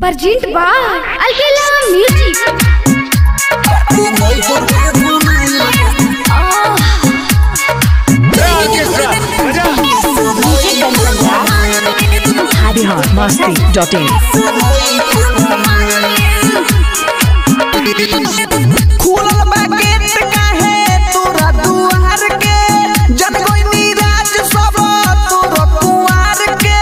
Presented by Albella Music. biharmasti.in खुलल baguette काहे तोरा दुआर के जन कोई निराज सब तोरा कुआर के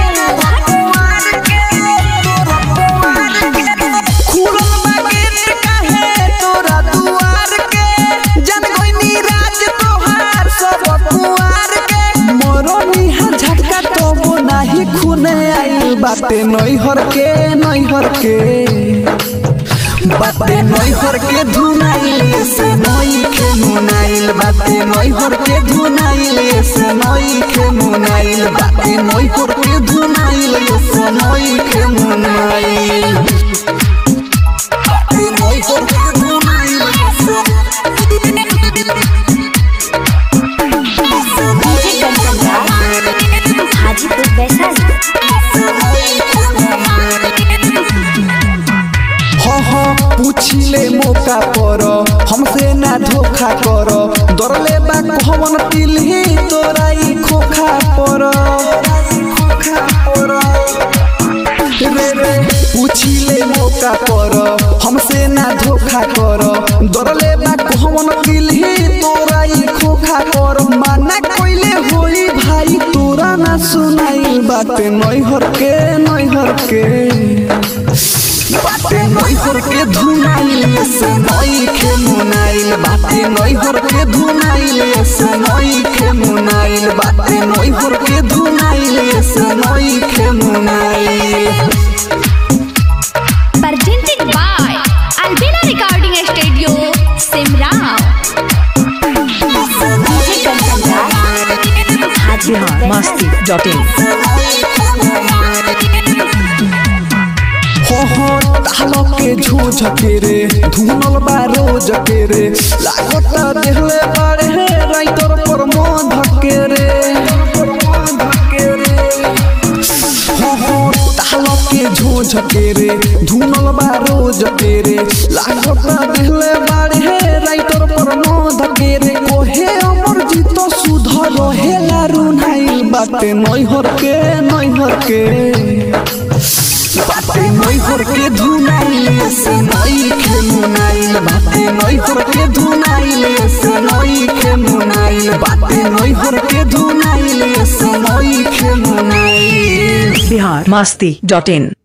खुलल बागेट काहे तोरा दुआर के जन कोई निराज तोहार सब कुआर के मोरो निहा झटका तो वो नाही खुने आई बाटे नैहर के बाते नैहर के धुनाइल से नई के मुनाइल बाते नैहर के धुनाइल से नई के मुनाइल बाते नैहर के धुनाइल से नई के मुनाइल बाते नैहर के धुनाइल हाजीपुर वैशाली। पूछिले मौका पर हमसे ना धोखा कर दरले बा कहवन तिलही तोरा ई खोखा पर रे पूछिले मौका पर हमसे ना धोखा कर दरले बा कहवन तिलही तोरा ई खोखा पर माना कोइले होई भाई तोरा ना सुनाई बाटे नैहर के बाते नैहर के धुनाइल से नई के मुनाइल बाते नैहर के धुनाइल से नई के मुनाइल बाते नैहर के धुनाइल से नई के मुनाइल। Presented by Albella Recording Studio, Simrao. biharmasti.in तालो के झोझ के रे धुनल बा रोज के रे लागत देहले बारे हे राइतर पर मोध के रे तालो के झोझ के रे धुनल बा रोज के रे लागत देहले बारे हे राइतर पर मोध के रे कोहे अमर जीत सुधर रहेला रुनाइल बाटे नैहर के बाते नैहर के धुनाइल से नई के मुनाइल बाते नैहर के धुनाइल से नई के मुनाइल बाते नैहर के धुनाइल से नई के मुनाइल। biharmasti.in